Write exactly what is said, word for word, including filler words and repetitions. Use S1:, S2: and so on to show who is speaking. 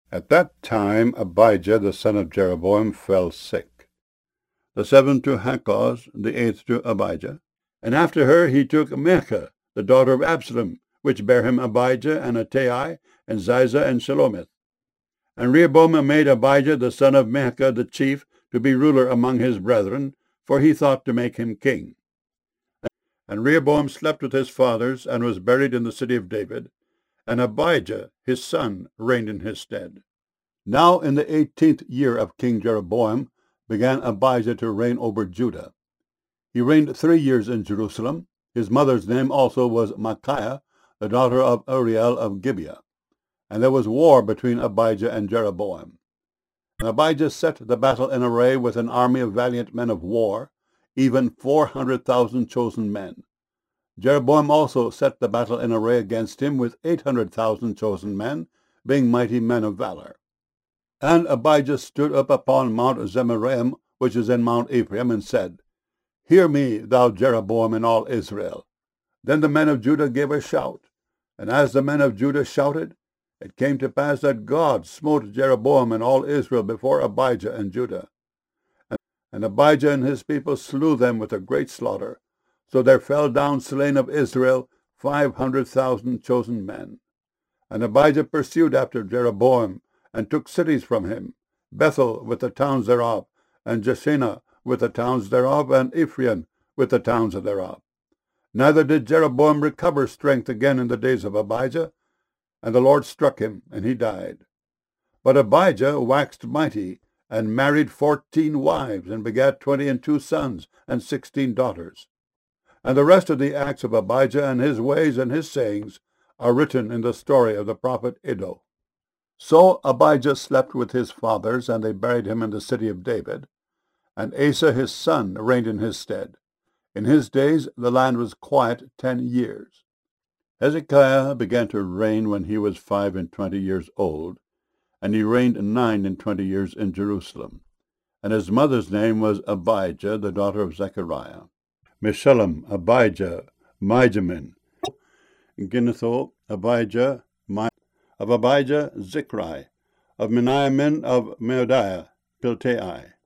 S1: At that time Abijah the son of Jeroboam fell sick. The seventh to Hakkoz, the eighth to Abijah. And after her he took Maachah, the daughter of Absalom, which bare him Abijah, and Attai, and Ziza, and Shelomith. And Rehoboam made Abijah the son of Maachah the chief to be ruler among his brethren, for he thought to make him king. And Rehoboam slept with his fathers, and was buried in the city of David, and Abijah his son reigned in his stead. Now in the eighteenth year of King Jeroboam began Abijah to reign over Judah. He reigned three years in Jerusalem. His mother's name also was Micaiah, the daughter of Uriel of Gibeah. And there was war between Abijah and Jeroboam. And Abijah set the battle in array with an army of valiant men of war, even four hundred thousand chosen men. Jeroboam also set the battle in array against him with eight hundred thousand chosen men, being mighty men of valor. And Abijah stood up upon Mount Zemaraim, which is in Mount Ephraim, and said, Hear me, thou Jeroboam, and all Israel. Then the men of Judah gave a shout, and as the men of Judah shouted, it came to pass that God smote Jeroboam and all Israel before Abijah and Judah. And Abijah and his people slew them with a great slaughter. So there fell down slain of Israel five hundred thousand chosen men. And Abijah pursued after Jeroboam, and took cities from him, Bethel with the towns thereof, and Jeshanah with the towns thereof, and Ephraim with the towns thereof. Neither did Jeroboam recover strength again in the days of Abijah, and the Lord struck him, and he died. But Abijah waxed mighty, and married fourteen wives, and begat twenty and two sons, and sixteen daughters. And the rest of the acts of Abijah, and his ways, and his sayings, are written in the story of the prophet Iddo. So Abijah slept with his fathers, and they buried him in the city of David. And Asa his son reigned in his stead. In his days the land was quiet ten years. Hezekiah began to reign when he was five and twenty years old, and he reigned nine and twenty years in Jerusalem. And his mother's name was Abijah, the daughter of Zechariah. Meshullam, Abijah, Mijamin, Ginnetho, Abijah, Mi- of Abijah, Zichri, of Meniamin, of Meodiah, Piltai,